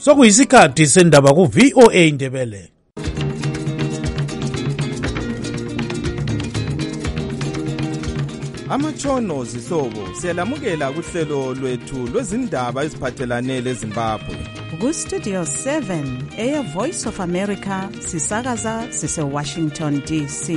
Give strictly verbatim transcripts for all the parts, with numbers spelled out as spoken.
sokuyisikhathi sendaba ku V O A Indebele. Amatshono zihlobo siyalamukela kuhlelo lwethu lwezindaba eziphathelane leZimbabwe. Ku Studio seven eya Voice of America sisakaza sise Washington D C.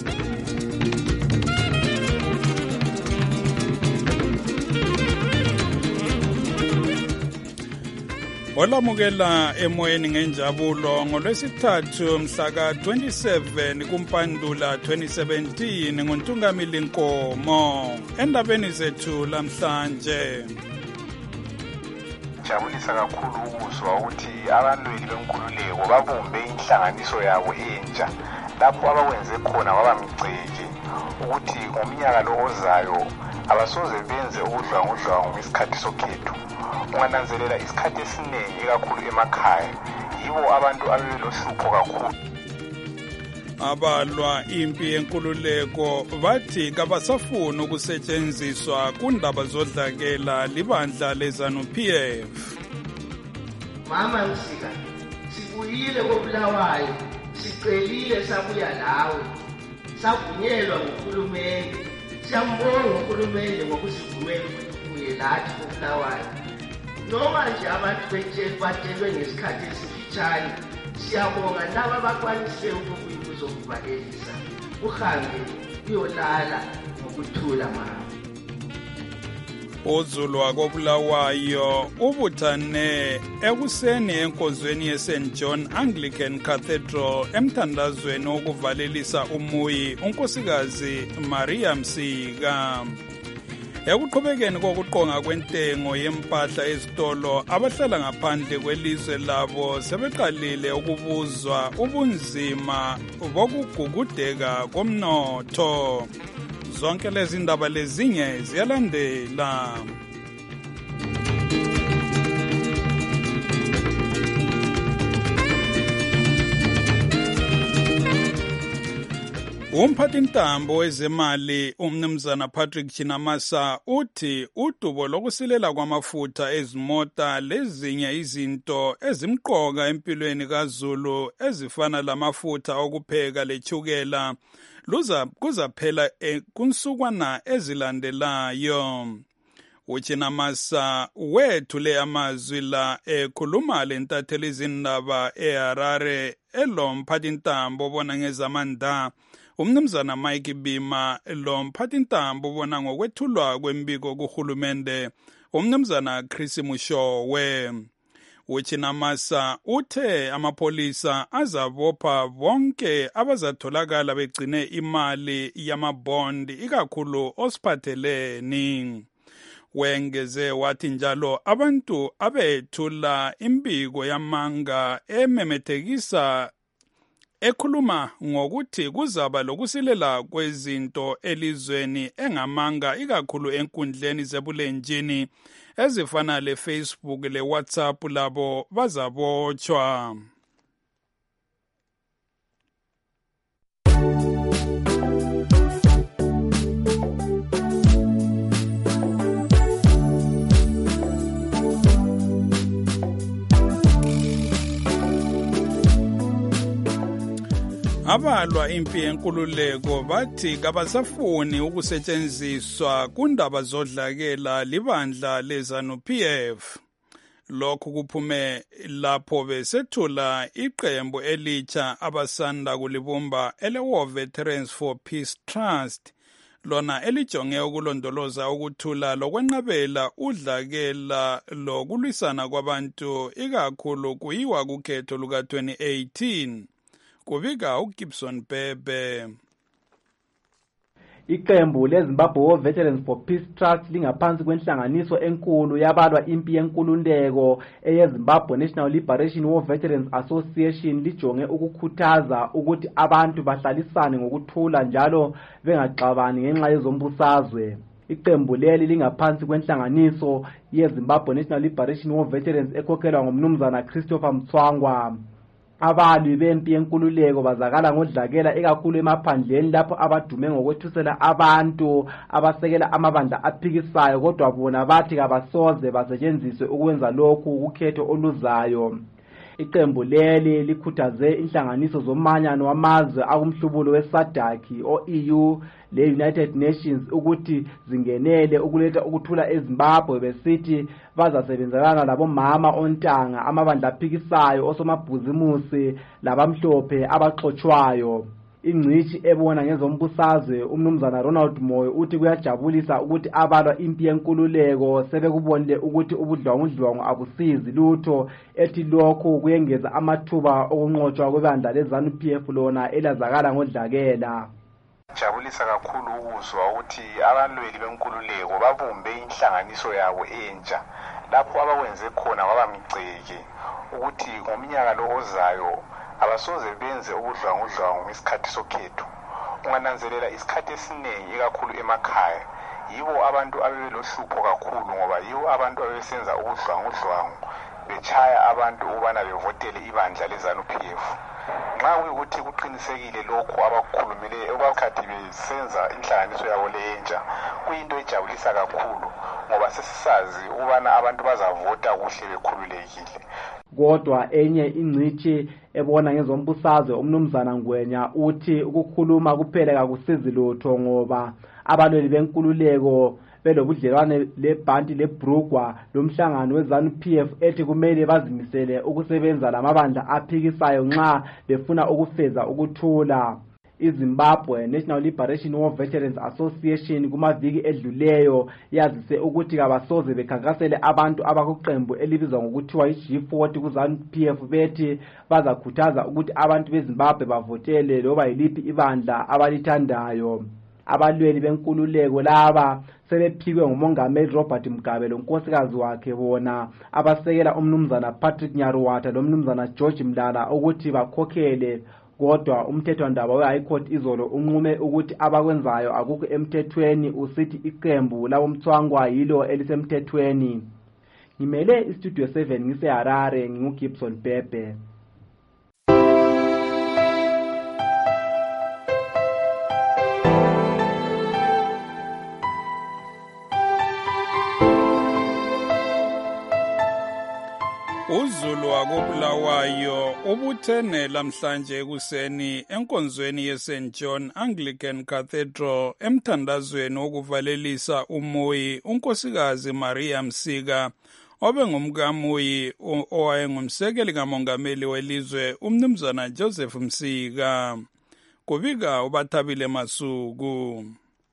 Olamukela emoyeni ngenjabulo ngolwesithathu mhla ka twenty-seven kuMpandula twenty seventeen nguNtungamili Nkomo endabeni zethu lamhlanje. Jabulisa kakhulu ukuzwa ukuthi abalweli benkululeko babumbe inhlanganiso yabo entsha lapho abakwenze khona wabamgceke ukuthi ngomnyaka lo ozayo abasoze benze ubudlwangudlwangu ngesikhathi sokhetho. Ungananzelela isikhathi esiningi kakhulu emakhaya yibo abantu abelohlupho kakhulu. Abalwa impi yenkululeko bathi kabasafuni ukusetshenziswa kundaba zodlakela libandla leZanu-P F. Mama Msika, sibuyile koBulawayo, sicelile sabuya lawe. Savunyelwa nguHulumende. Siyambonga uHulumende ngokusivumela ukuthi ubuye lathi koBulawayo. Noma nje abantu betshela batshelwe ngesikhathi esifitshane, siyabonga laba abakwanise ukubuya ukuzokuvalelisa. Uhambe uyolala ngokuthula mama. Uzulu wakoBulawayo ubuthane ekuseni enkonzweni yeSaint John Anglican Cathedral emthandazweni wokuvalelisa umuyi unkosikazi Maria Msika. Ekuqhubekeni kokuqonga kwentengo yempahla ezitolo, abahlala ngaphandle kwelizwe labo sebeqalile ukubuzwa ubunzima bokugugudeka komnotho. Zonke lezi ndaba lezinye ziyalandela. Umphathintambo wezemali umnumzana Patrick Chinamasa uthi udubo lokusilela kwamafutha ezimota lezinye izinto ezimqoka empilweni kaZulu ezifana lamafutha okupheka lechukela luza kuzaphela kunsukwana ezilandelayo. Uchinamasa wethule amazwi la ekhuluma lentatheli izindaba eHarare elo mphathintambo bona ngezamandla umnumzana Mike Bima lo mphathintambo bona ngokwethulwa kwembiko kuHulumende umnumzana Chris Mushowe. Uchinamasa uthe amapolisa azabopha bonke abazatholakala begcine imali yamabondi ikakhulu osiphatheleni. Wengeze wathi njalo abantu abethula imbiko yamanga ememethekisa ekhuluma ngokuthi kuzaba lokusilela kwezinto elizweni engamanga ikakhulu enkundleni zebulenjini ezifana leFacebook leWhatsApp labo bazabotshwa. Abalwa impi yenkululeko bathi kabasafuni ukusetshenziswa kundaba zodlakela libandla leZanu-P F. Lokhu kuphume lapho besethula iqembu elitsha abasanda kulibumba ele-War Veterans for Peace Trust, lona elijonge ukulondoloza ukuthula lokwenqabela udlakela lokulwisana kwabantu ikakhulu kuyiwa kukhetho luka twenty eighteen. Kubika uGibson Bebe. Iqembu leZimbabwe War Veterans for Peace Trust lingaphansi kwenhlanganiso enkulu yabalwa impi yenkululeko eyeZimbabwe National Liberation War Veterans Association lijonge ukukhuthaza ukuthi abantu bahlalisane ngokuthula njalo bengaxabani ngenxa yezombusazwe. Iqembu leli lingaphansi kwenhlanganiso yeZimbabwe National Liberation War Veterans ekhokhelwa ngumnumzana Christopher Mtswangwa. Abalwi bempi yenkululeko bazakala ngodlakela ekakhulu emaphandleni lapho abadume ngokwethusela abantu abasekela amabandla aphikisayo, kodwa bona bathi kabasoze basetshenziswe ukwenza lokhu kukhetho oluzayo. Iqembu leli likhuthaze inhlanganiso zomanyano wamazwe akumhlubulo weSADC o-E U le-United Nations ukuthi zingenele ukuletha ukuthula eZimbabwe, besithi bazasebenzelana labomama ontanga, amabandla aphikisayo, osomabhuzimusi labamhlophe abaxotshwayo. Ingcishi ebona ngezombusazwe umnumzana Ronald Moyo uthi kuyajabulisa ukuthi abalwa impi yenkululeko sebekubonile ukuthi ubudlwangudlwangu abusizi lutho, ethi lokhu kuyengeza amathuba okunqotshwa kwebandla leZANU-P F lona elazakala ngodlakela. Jabulisa kakhulu ukuzwa ukuthi abalweli benkululeko babumbe inhlanganiso yabo entsha lapho abawenze khona wabamgceke ukuthi ngomnyaka lo ozayo abasoze benze ubudlwangudlwangu ngesikhathi sokhetho. Ungananzelela isikhathi esiningi ikakhulu emakhaya yibo abantu abebelohlupho kakhulu, ngoba yibo abantu abesenza ubudlwangudlwangu bechaya abantu ukubana bevotele ibandla leZANU-P F. Nxa kuyikuthi kuqinisekile lokhu abakukhulumileyo abakhathi besenza inhlanganiso yabo lentsha, kuyinto ejabulisa kakhulu ngoba sesisazi ukubana abantu bazavota kuhle bekhululekile. Kodwa enye ingcithi ebona ngezombusazwe umnumzana Ngwenya uthi ukukhuluma kuphela kakusizi lutho, ngoba abalweli benkululeko belobudlelwane lebhanti leBrugwa lomhlangano weZANU-P F ethi kumele bazimisele ukusebenza lamabandla aphikisayo nxa befuna ukufeza ukuthula. iZimbabwe National Liberation War Veterans Association kumaviki edluleyo yazise ukuthi kabasoze bekhankasele abantu abakuqembu elibizwa ngokuthiwa i-G forty kuZANU-P F bethi bazakhuthaza ukuthi abantu beZimbabwe bavotele loba yiliphi ibandla abalithandayo. Abalweli benkululeko laba sebephikwe ngumongameli Robert Mugabe lonkosikazi wakhe bona abasekela umnumzana Patrick Nyaruwata lomnumzana George Mlala ukuthi bakhokhele, kodwa umthethwandaba we-High Court izolo unqume ukuthi abakwenzayo akukho emthethweni, usithi iqembu labomthwangwa yilo elisemthethweni. Ngimele iStudio seven ngise-Harare, nginguGibson Bebe. uZulu wakobulawayo ubuthene lamhlanje ekuseni enkonzweni yeSaint John Anglican Cathedral emthandazweni wokuvalelisa uMoyi unkosikazi Maria Msika obengumkaMoyi owayengumsekeli kamongameli welizwe umnumzana Joseph Msika. Kubika uBathabile Masuku.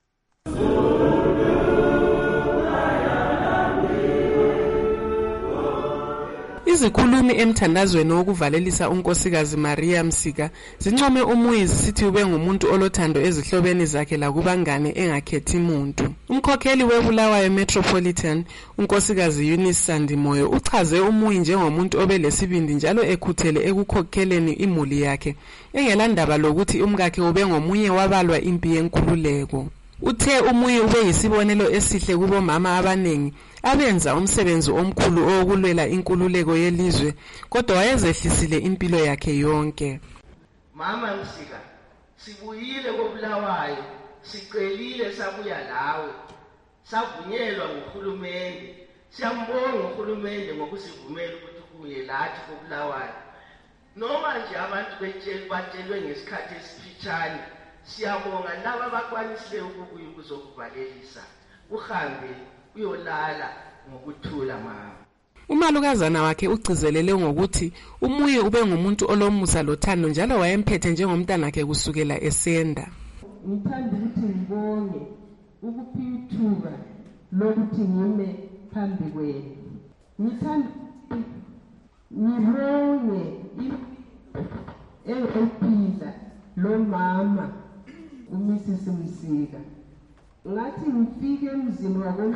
Izikhulumi emthandazweni wokuvalelisa unkosikazi Maria Msika zincome uMoyi zisithi ube ngumuntu olothando ezihlobeni zakhe lakubangane engakhethi umuntu. Umkhokheli weBulawayo Metropolitan unkosikazi Eunice Sandimoyo uchaze uMoyi njengomuntu obelesibindi njalo ekhuthele ekukhokheleni imuli yakhe engelandaba lokuthi umkakhe ube ngomunye wabalwa impi yenkululeko. Uthe uMoyi ube yisibonelo esihle kubomama abanengi abenza umsebenzi omkhulu owokulwela inkululeko yelizwe, kodwa wayezehlisile impilo yakhe yonke. Mama Msika, sibuyile koBulawayo, sicelile sabuya lawe, savunyelwa nguhulumende. Siyambonga uHulumende ngokusivumela ukuthi kuye lathi koBulawayo. Noma nje abantu betshela batshelwe ngesikhathi esifitshane, siyabonga laba abakwanisile ukubuya ukuzokuvalelisa. Uhambe uyolala ngokuthula mama. Umalukazana wakhe ugcizelele ngokuthi uMoyi ube ngumuntu olomusa lothando njalo wayemphethe njengomntana wakhe kusukela esenda. Ngithanda ukuthi ngibonge ukuphithuka lokuthi ngime phambi kwenu. Ngithanda ngibonge ephila lo mama uMissus Msika. Ngathi ngifike emzini wako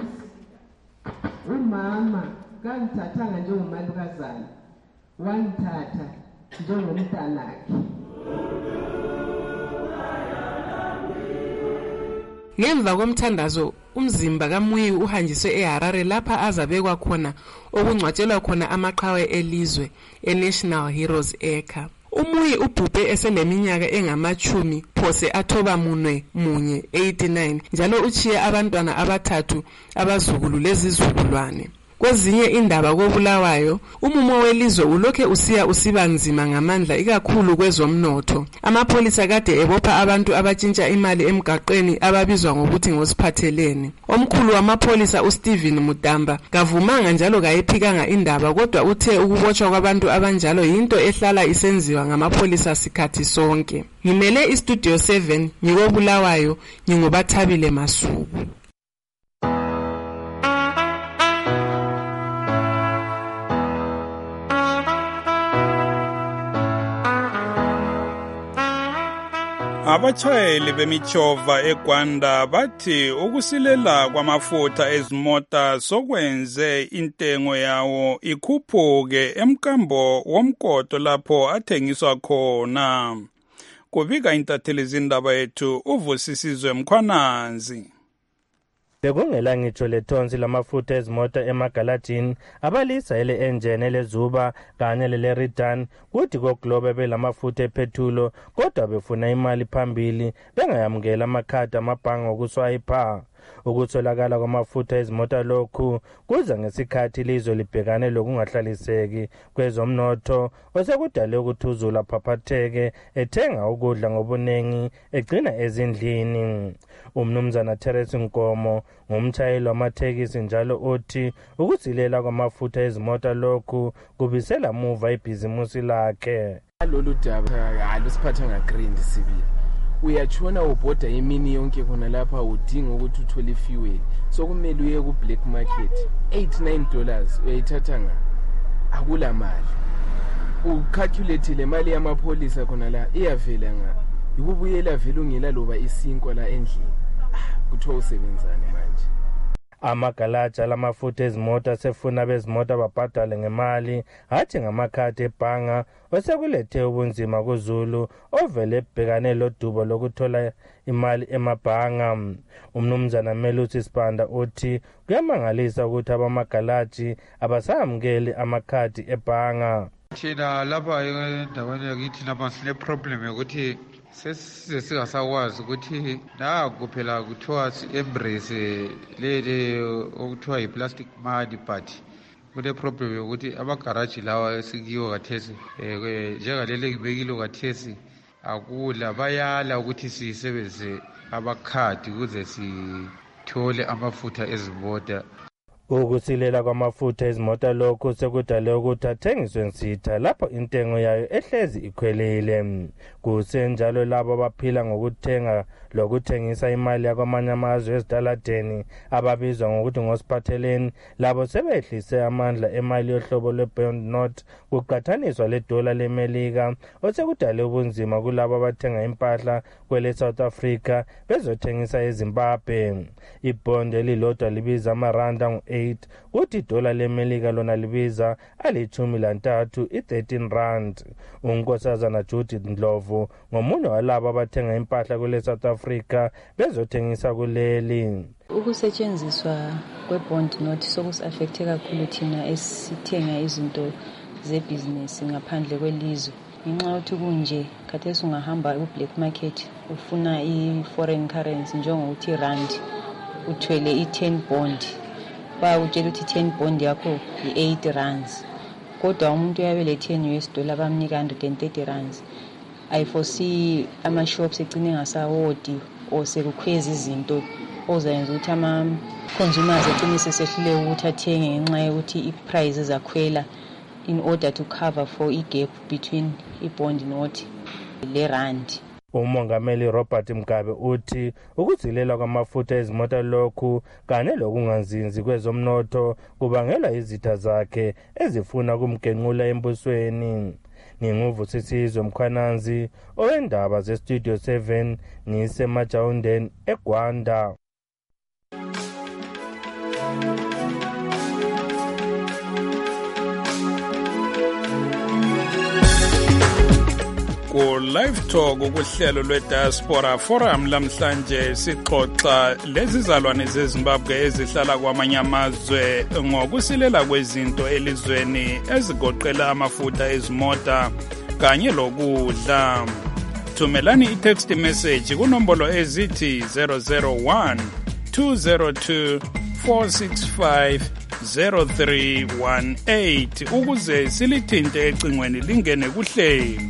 umama kangithathanga njengomalukazana, wangithatha njengomntanakhe. Ngemva komthandazo umzimba kaMoyi uhanjiswe eHarare lapha azabekwa khona okungcwatshelwa khona amaqhawe elizwe eNational Heroes Acre. Umuyi ubhubhe eseleminyaka engamachumi phose athoba munwe munye eighty-nine njalo uchiye abantwana abathathu abazukulu lezizukulwane. Kwezinye indaba koBulawayo, umumo welizwe ulokhe usiya usiba nzima ngamandla ikakhulu kwezomnotho. Amapholisa kade ebopha abantu abatshintsha imali emgaqweni ababizwa ngokuthi ngosiphathelene. Omkhulu wamapholisa uSteven Mutamba kavumanga njalo kayiphikanga indaba kodwa uthe ukubotshwa kwabantu abanjalo yinto ehlala isenziwa ngamapholisa sikhathi sonke. Ngimele iStudio seven ngikoBulawayo ngingobathabile Masuku. Abachayeli bemichova eGwanda bathi ukusilela kwamafutha ezimota sokwenze intengo yawo ikhuphuke emkambo womkoto lapho athengiswa khona. Kubika intatheli zindaba yethu uvusisizwe Mkhwananzi. Bekungela ngitsho lethonsi lamafutha ezimota emagaladini abalisa ele engine lezuba kanye lele Ridan kuthi koGlobe belamafutha ephethulo kodwa befuna imali phambili bengayamukela amakhadi amabhangi okuswayipha. Ukutholakala kwamafutha ezimota lokhu kuza ngesikhathi lizwe libhekane lokungahlaliseki kwezomnotho osekudale ukuthuzula phaphatheke ethenga ukudla ngobunengi egcina ezindlini. Umnumzana Terence Nkomo ngumtshayeli wamathekisi njalo uthi ukusilela kwamafutha ezimota lokhu kubisela muva ibhizimusi lakhe. Lolu daba alusiphatha ngagrindi sibili. Uyachona ubhoda imini yonke khona lapha udinga ukuthi uthole ifuel. So kumele uye ku black market. eight nine dollars uyayithatha nga. Akula mali. Ucalculate le mali yamapholisa khona la iyavela nga. Ukubuyela vele ungela loba isinkwa la endlini. Kuthiwa usebenzane manje. Amagalaja lamafutha ezimota sefuna bezimota babhadale ngemali hathi ngamakhadi ebhanga osekulethe ubunzima kuZulu ovele ebhekane lodubo lokuthola imali emabhanga. Umnumzana Melusi Sibanda uthi kuyamangalisa ukuthi abamagalaji abasamukeli amakhadi ebhanga. Thina lapha endaweni yakithi lapha sine problem yokuthi sesize singasakwazi ukuthi naku phela kuthiwa si-embrace lele okuthiwa yi-plastic money but kune problem yokuthi amagaraji lawa esikiwo kathesi njengalele ngibekile kathesi akula bayala ukuthi sisebenzise amakhadi ukuze sithole amafutha ezimota. Ukusilela kwamafutha ezimota lokhu sekudale ukuthi athengiswe nsitha lapho intengo yayo ehlezi ikhwelile. Kusenjalo labo abaphila ngokuthenga lokuthengisa imali yakwamanye amazwe ezitaladeni ababizwa ngokuthi ngosiphatheleni labo sebehlise amandla emali yohlobo lwe-bond note kuqathaniswa ledola leMelika osekudale ubunzima kulabo abathenga impahla kwele South Africa bezothengisa eZimbabwe. Ibond elilodwa libiza amaranda ngu eight kuthi idola leMelika lona libiza alithumi lantathu i-thirteen rand. Unkosazana Judith Ndlovu ngomunye walabo abathenga impahla kule South Africa bezothengisa kuleli. Ukusetshenziswa kwe-bond note sokusaffecte kakhulu thina esithenga izinto zebhizinesi ngaphandle kwelizwe. Ngenxa yokuthi kunje khathesi ungahamba ku-black market ufuna i-foreign currency njengokuthi rand uthwele i-ten bond bayakutshela ukuthi ten bond yakho i-eight rands kodwa umuntu uyabe le-ten U S dollar bamnika one hundred and thirty rands. I foresee ama-shops egcine ngasawodi or sekukhweza izinto ozayenza ukuthi ama-consumers egcine sesehluleka ukuthi athenge ngenxa yokuthi i-prices akhwela in order to cover for i-gap between i-bond note le-rand. Umongameli Robert Mugabe uthi ukuzilela kwamafutha ezimota lokhu kanye lokunganzinzi kwezomnotho kubangelwa izitha zakhe ezifuna kumgenqula embusweni. Nginguvusisizwe Mkhwananzi owendaba zeStudio seven ngisemajawundeni eGwanda. Ku live talk ukuhlelo lwe-Diaspora Forum lamhlanje sixoxa lezizalwane zeZimbabwe ezihlala kwamanye amazwe ngokusilela kwezinto elizweni ezigoqela amafutha ezimota kanye lokudla. Thumelani i-text message kunombolo ezithi zero zero one two zero two four six five zero three one eight ukuze silithinte ecingweni lingene kuhlelo.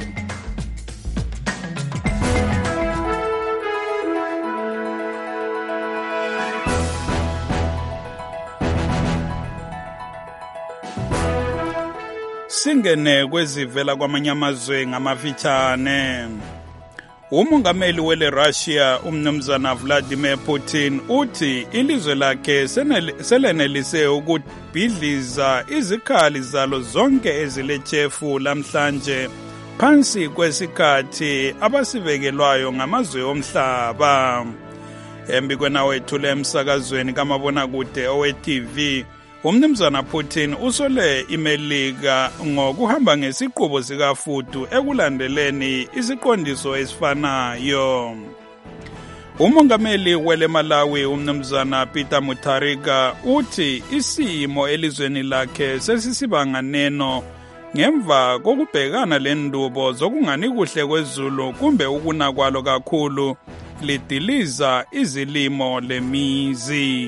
Singene kwezivela kwamanye amazwe ngamafitshane. Umongameli wele Russia umnumzana Vladimir Putin uthi ilizwe lakhe selenelise ukubhidliza izikhali zalo zonke ezilechefu lamhlanje phansi kwesikhathi abasibekelwayo ngamazwe omhlaba. Embi kwenawethule emsakazweni kamabonakude owe-T V umnumzana Putin usole iMelika ngokuhamba ngesiqubo sikafudu ekulandeleni isiqondiso esifanayo. Umongameli wele Malawi umnumzana Peter Mutharika uthi isimo elizweni lakhe sesisibanganeno ngemva kokubhekana lendubo zokungani kuhle kwezulu kumbe ukuna kwalo kakhulu lidiliza izilimo lemizi.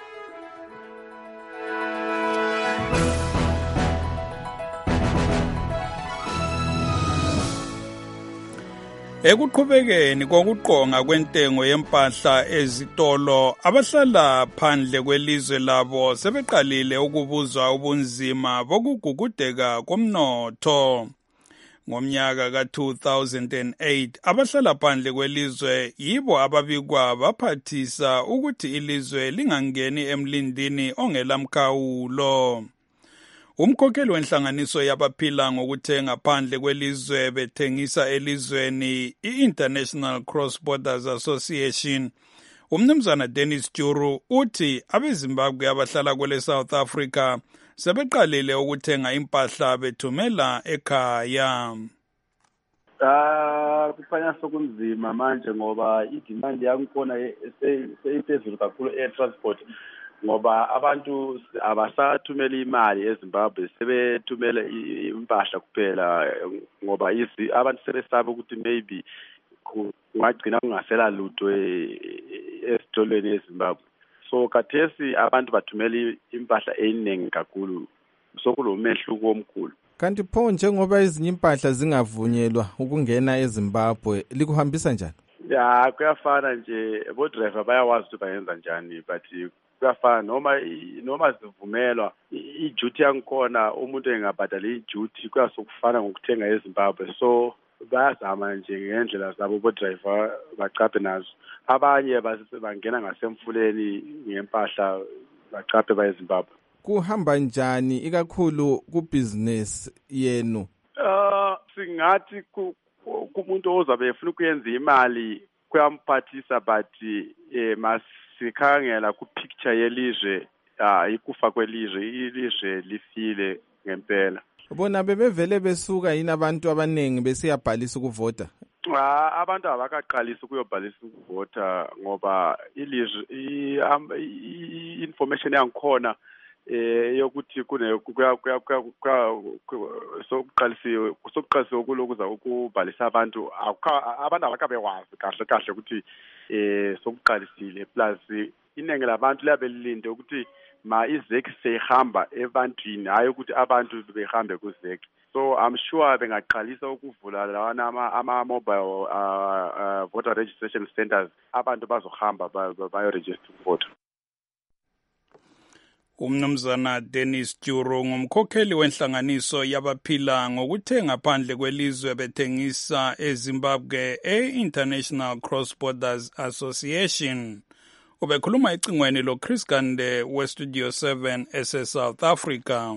Ekuqhubekeni kokuqonga kwentengo yempahla ezitolo, abahlala phandle kwelizwe labo sebeqalile ukubuzwa ubunzima bokugugudeka komnotho. Ngomnyaka ka two thousand eight, abahlala phandle kwelizwe yibo ababikwa baphathisa ukuthi ilizwe lingangeni emlindini ongelamkhawulo. Umkhokheli wenhlanganiso yabaphila ngokuthenga phandle kwelizwe bethengisa elizweni i-International Cross Borders Association, umnumzana Dennis Juru uthi abeZimbabwe abahlala kwele South Africa sebeqalile ukuthenga impahla bethumela ekhaya. Ah, kufanele sokunzima manje ngoba idemand yakhona seyiphezulu kakhulu e-transport. Ngoba abantu abasathumela imali eZimbabwe sebethumela impahla kuphela ngoba izi abantu sebesaba ukuthi maybe kungagcina kungasela lutho esitolweni eZimbabwe. So kathesi abantu bathumela impahla eningi kakhulu, sokulomehluko omkhulu. Kanti pho njengoba ezinye impahla zingavunyelwa ukungena eZimbabwe likuhambisa njani? Ya kuyafana nje, bo driver bayawazi ukuthi bayenza njani, but kuyafana noma noma zivumelwa i-duty yankhona umuntu engabhadala i-duty kuyasokufana ngokuthenga eZimbabwe. So bayazama nje ngendlela zabo bo driver bacaphe nazo. Abanye bangena ngasemfuleni ngempahla bacaphe baye eZimbabwe. Kuhamba njani ikakhulu ku-business yenu? Uh singathi kumuntu ozabe efuna ukuyenza imali kuyamphathisa, but eh masikhangela ku picture yelizwe, ah ikufa kwelizwe, ilizwe lifile ngempela. Bona bebevele besuka yini abantu abanengi besiyabhalisa ukuvota? Ah abantu abakaqalisa ukuyobhalisa ukuvota ngoba ilizwe i-information yankhona eh yokuthi kune kuya kuya sokuqalisiwe sokuqalisiwe ukulokuza ukubhalisa abantu abantu abakabe wazi kahle kahle ukuthi eh sokuqalisile, plus iningi labantu labe lilinde ukuthi ma izeki seyihamba ebantwini hayi ukuthi abantu behambe kuzeki. So I'm sure bengaqalisa ukuvula lawana ama, ama mobile uh, uh, voter registration centers, abantu bazohamba bayo register vote. Umnumzana Dennis Juru ngumkhokheli wenhlanganiso yabaphila ngokuthenga phandle kwelizwe bethengisa eZimbabwe e-International Cross Borders Association. Ubekhuluma ecingweni lo Chris Gande we Studio seven ese South Africa.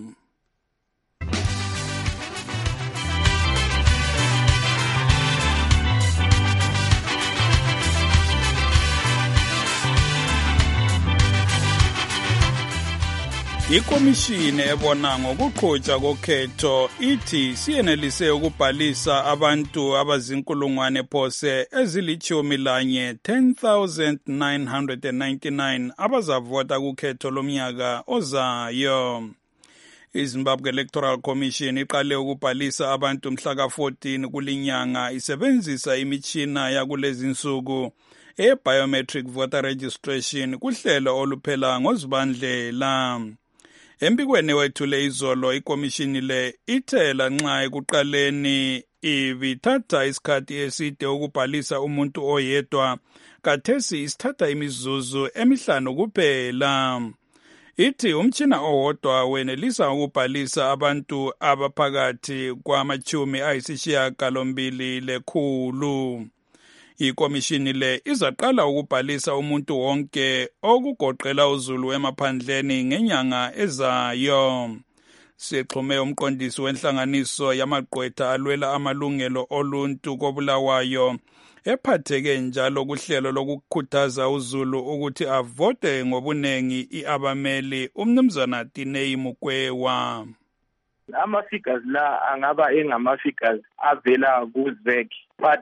Ikomishini ebona ngokuqhutshwa kokhetho ithi siyenelise ukubhalisa abantu abazinkulungwane phose ezilichumi lanye ten thousand nine hundred ninety-nine abazavota kukhetho lomnyaka ozayo. iZimbabwe Electoral Commission iqale ukubhalisa abantu mhla ka fourteen kulinyanga isebenzisa imitshina yakulezi nsuku e-biometric voter registration kuhlelo oluphela ngoZibandlela. Embikweni wethule izolo ikomishini le ithela nxa ekuqaleni ibithatha isikhathi eside ukubhalisa umuntu oyedwa, kathesi isithatha imizuzu emihlanu kuphela. Ithi umtshina owodwa wenelisa ukubhalisa abantu abaphakathi kwamachumi ayisishiyagalombili lekhulu. Ikomishini le izaqala ukubhalisa umuntu wonke okugoqela uZulu emaphandleni ngenyanga ezayo. Sixhume umqondisi wenhlanganiso yamagqwetha alwela amalungelo oluntu koBulawayo ephatheke njalo kuhlelo lokukhuthaza uZulu ukuthi avote ngobunengi iabameli, umnumzana Tinei Mukwewa. Ama figures la angaba engama figures avela ku Z E C, but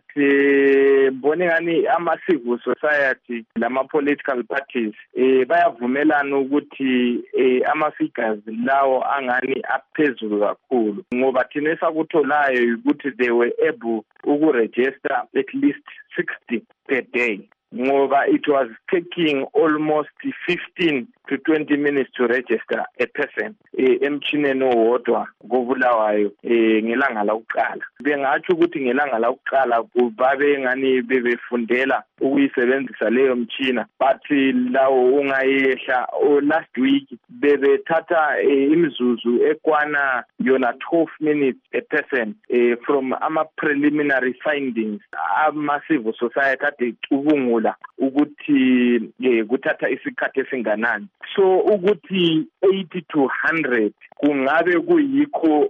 mbone ngani ama civil society lama political parties eh bayavumelana ukuthi ama figures lawo angani aphezulu kakhulu, ngoba thina esakutholayo ukuthi they were able uku register at least sixty per day, ngoba it was taking almost fifteen to twenty minutes to register a person emchineni owodwa koBulawayo ngelanga lokuqala. Bengathi ukuthi ngelanga lokuqala kubabe ngani bebefundela ukuyisebenzisa leyo mchina, but lawo ungayehla last week bebethatha imizuzu ekwana yona twelve minutes a person from ama preliminary findings ama civil society ade cubungula ukuthi kuthatha isikhathi esinganani. So ukuthi eighty to one hundred kungabe kuyikho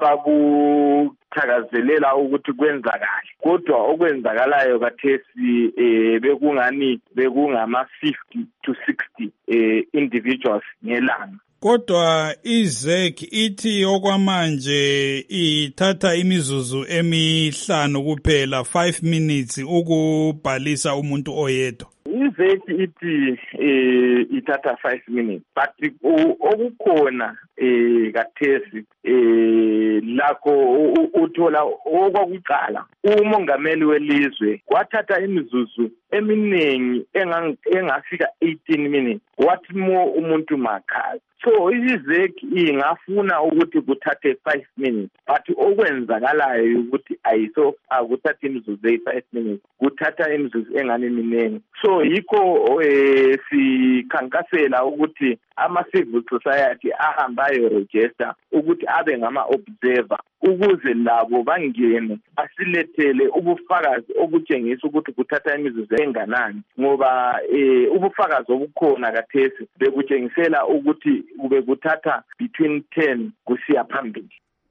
abakuthakazelela ukuthi kwenzakala, kodwa okwenzakalayo kathesi eh bekungani bekungama fifty to sixty eh individuals ngelanga. Kodwa i-Z E C ithi okwamanje ithatha imizuzu emihlanu kuphela, five minutes ukubhalisa umuntu oyedwa. I-Z E C ithi eh ithatha five minutes, but okukhona eh kathesi eh lakho uthola okwakuqala umongameli welizwe wathatha imizuzu eminingi engafika eighteen minutes, what more umuntu makhazi. So i-Z E C ingafuna ukuthi kuthathe five minutes, but okwenzakalayo ukuthi ayiso akuthatha imizuzu eyi five minutes, kuthatha imizuzu engane eminingi. So yikho eh sikhankasela ukuthi ama civil society ahambayo register ukuthi abe ngama observer, ukuze labo bangene asilethele ubufakazi obutshengisa ukuthi kuthatha imizuzu enganani, ngoba eh ubufakazi obukhona kathesi bekutshengisela ukuthi kube kuthatha between ten kusiya phambili.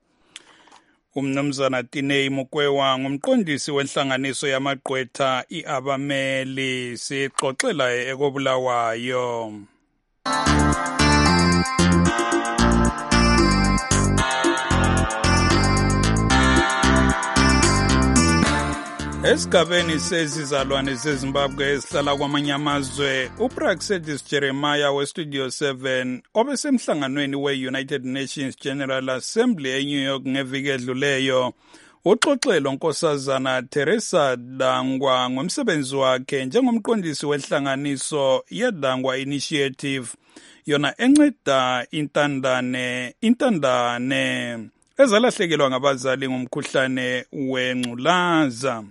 Umnumzana Tinei Mukwewa ngumqondisi wenhlanganiso yamagqwetha iabameli, sixoxela ekoBulawayo. Esigabeni sezizalwane zeZimbabwe ezihlala kwamanye amazwe, uPraxedis Jeremiah weStudio seven obesemhlanganweni we-United Nations General Assembly eNew York ngeviki edluleyo uxoxelo Nkosazana Teresa Dangwa ngomsebenzi wakhe njengomqondisi wenhlanganiso yeDangwa Initiative, yona enceda intandane intandane ezalahlekelwa ngabazali ngomkhuhlane wengculaza.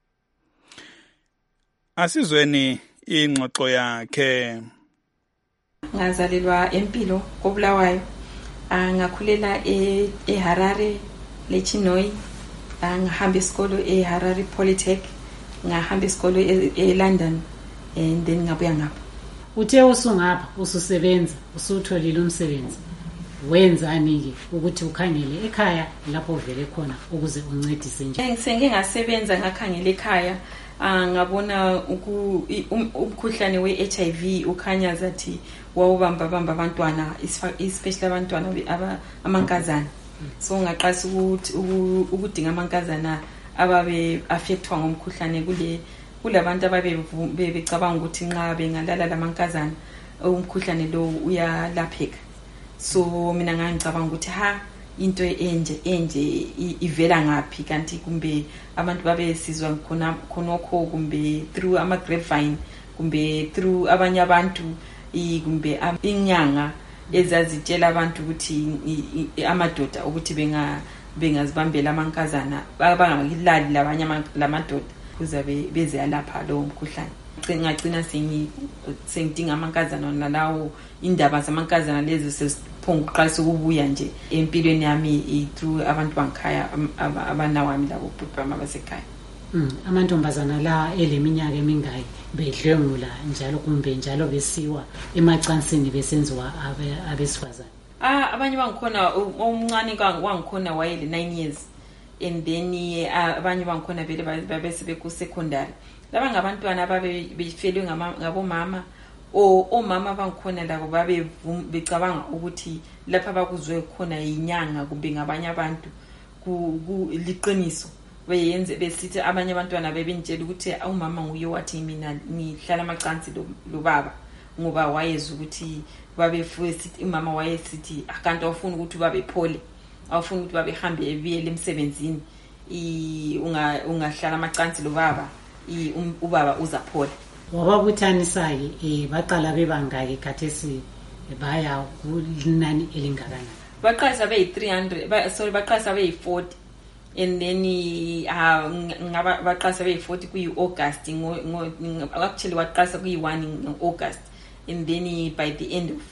Asizweni ingxoxo yakhe. Ngazalelwa empilo koBulawayo, ngakhulela eHarare leChinoi, ngahamba isikolo eHarare Polytech, ngahamba isikolo eLondon, and then ngabuya ngapha. Uthe usungapha ususebenza usutholile umsebenzi, wenzani ke ukuthi ukhangele ekhaya lapho uvele khona ukuze uncedise nje? Ngisenge ngasebenza ngakhangela ekhaya, ngabona umkhuhlane we-H I V ukhanya zathi wawubamba bamba abantwana, especially abantwana amankazana. So ngaqasa ukuthi ukudinga amankazana ababe affectwa ngomkhuhlane kule kulabantu ababe becabanga ukuthi nxa bengalala lamankazana umkhuhlane lo uyalapheka. so mina ngangicabanga ukuthi ha into enje enje ivela ngapi kanti kumbe abantu babe sizwa khona khonokho kumbe through ama grapevine kumbe through abanye abantu kumbe inyanga ezazitshela abantu ukuthi amadoda ukuthi benga bengazibambela amankazana bangakilali labanye lamadoda kuzabe beze lapha lo mkhuhlane ngacina sengi sengidinga amankazana nalawo indaba zamankazana lezi sesiphonga uqalisa ukubuya nje empilweni yami through abantu bangikhaya abanawami labo bubama basekhaya. Mm, amantombazana la eleminyaka emingaki bedlengula njalo kumbe njalo besiwa emacansini besenziwa abesifazana? Ah, abanye bangikhona omncane wangikhona wayele nine years and then abanye bangikhona vele babese beku secondary. Laba ngabantwana ababe befelwe ngabo mama o omama bangikhona labo babe becabanga ukuthi lapha bakuzwe khona inyanga kumbe ngabanye abantu ku liqiniso beyenze besithi abanye abantwana bebentshela ukuthi umama nguye wathi mina ngihlala amacansi lo baba ngoba wayeza ukuthi babe futhi umama wayesithi akanti awufuna ukuthi babe phole awufuna ukuthi babe hambe ebiyele emsebenzini i unga ungahlala amacansi lo baba i ubaba uzaphola. Wababuthanisa ke baqala bebangaki khathesi baya kunani elingakana? Baqasa be three hundred sorry baqasa be forty and then uh ngaba baqasa be forty ku August ngo actually waqasa ku one in August and then by the end of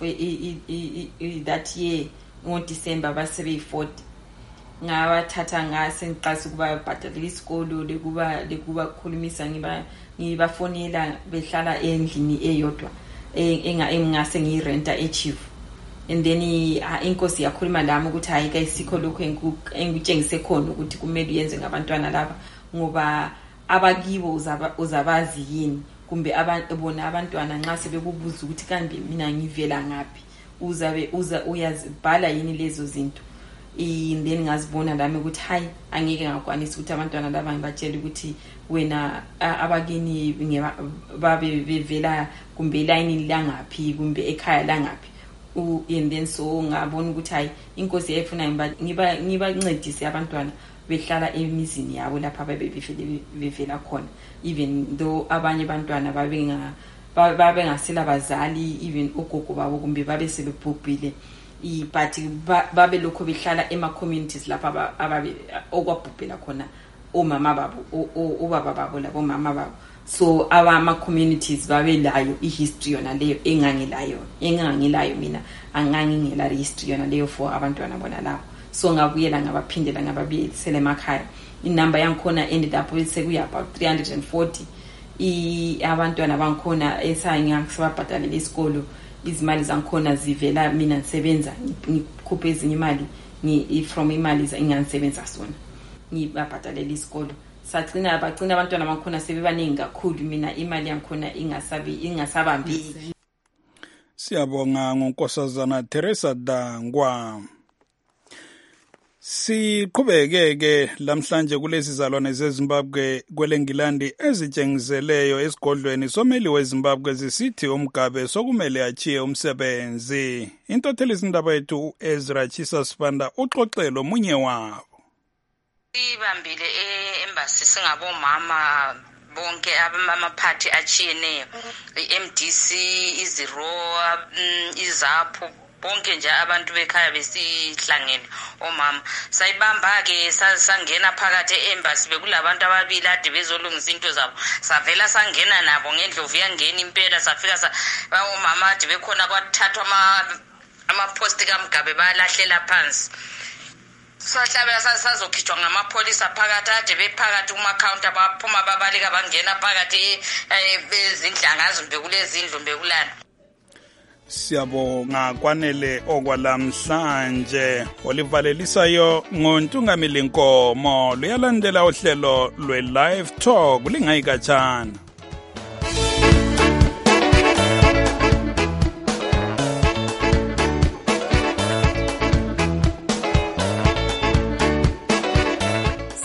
that year ngo December base be forty ngabathatha ngase ngiqasa kuba bhatalela isikolo lekuba lekuba khulumisa ngiba ngibafonela behlala endlini eyodwa enga engase ngirenta echief and then inkosi yakhuluma lami ukuthi hayi kayisikho lokho engikutshengise khona ukuthi kumele uyenze ngabantwana laba ngoba abakibo uzabazi yini kumbe abantu bona abantwana nxa sebekubuza ukuthi kambe mina ngivela ngapi uzabe uza uyazibhala yini lezo zinto and then ngazibona lami ukuthi hayi angeke ngakwanisa ukuthi abantwana laba ngibatshela ukuthi wena abakini babe bevela kumbe line langaphi kumbe ekhaya langaphi and then so ngabona ukuthi hayi inkosi yayifuna ngiba ngibancedise abantwana behlala emizini yabo lapha babe bevela khona even though abanye abantwana babenga babe ngasela bazali even ugogo babo kumbe babe sebebhubhile but babe lokho behlala ema communities lapha ababe okwabhubhela khona omama babo obaba babo labo mama babo so ama communities babe layo ihistory yona leyo engangilayo engangilayo mina angangingela history yona leyo for abantwana bona lapho so ngabuyela ngabaphindela ngababuyisela emakhaya inamba yangikhona ended up sekuya about three hundred forty i abantwana bangikhona esayingasibabhatalela isikolo izimali zangikhona zivela mina ngisebenza ngikhuphe ezinye imali ngi from imali engangisebenza sona ngibabhatalela isikolo sagcina abagcina abantwana bangikhona sebebaningi kakhulu mina imali yangikhona ingasabi ingasabambiki. Siyabonga ngonkosazana Teresa Dangwa. Siqhubekeke lamhlanje kulezi zalwane zeZimbabwe kwelengilandi ezitshengizeleyo esigodlweni someli weZimbabwe zisithi umgabe sokumele achiye umsebenzi. Intotheli izindaba yethu Ezra Chisa Sibanda uxoxelo omunye wabo. Ibambile e-embassy singabomama bonke abamama party achiyeneyo i-M D C iziro izapho bonke nje abantu bekhaya besihlangene omama sayibamba ke sangena phakathi e-embassy bekulabantu ababili ade bezolungisa into zabo savela sangena nabo ngendlovu yangena impela safika sa omama ade bekhona kwathathwa ama ama post kaMgabe balahlela phansi sahlabela sazokhitshwa ngamapholisa phakathi ade bephakathi kuma counter baphuma babalika bangena phakathi ezindlangazo bekulezindlu bekulana. Siyabonga kwanele okwalamhlanje olivalelisayo ngontungamili Nkomo luyalandela uhlelo lwe live talk lingayikatshana.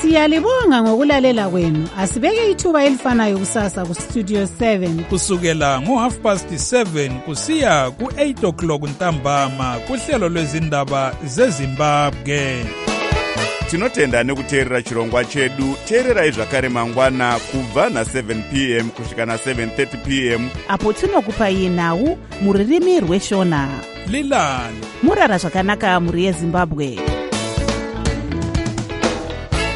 Siyalibonga ngokulalela kwenu. Asibeke ithuba elifanayo kusasa ku Studio seven kusukela ngo half past seven kusiya ku eight o'clock ntambama kuhlelo lwezindaba zeZimbabwe. Tinotenda nekuteerera chirongwa chedu. Teererai zvakare mangwana kubva na seven p m kusvika na seven thirty p m apo tinokupai nhau muririmi rweshona. Lilani murara zvakanaka muri yeZimbabwe.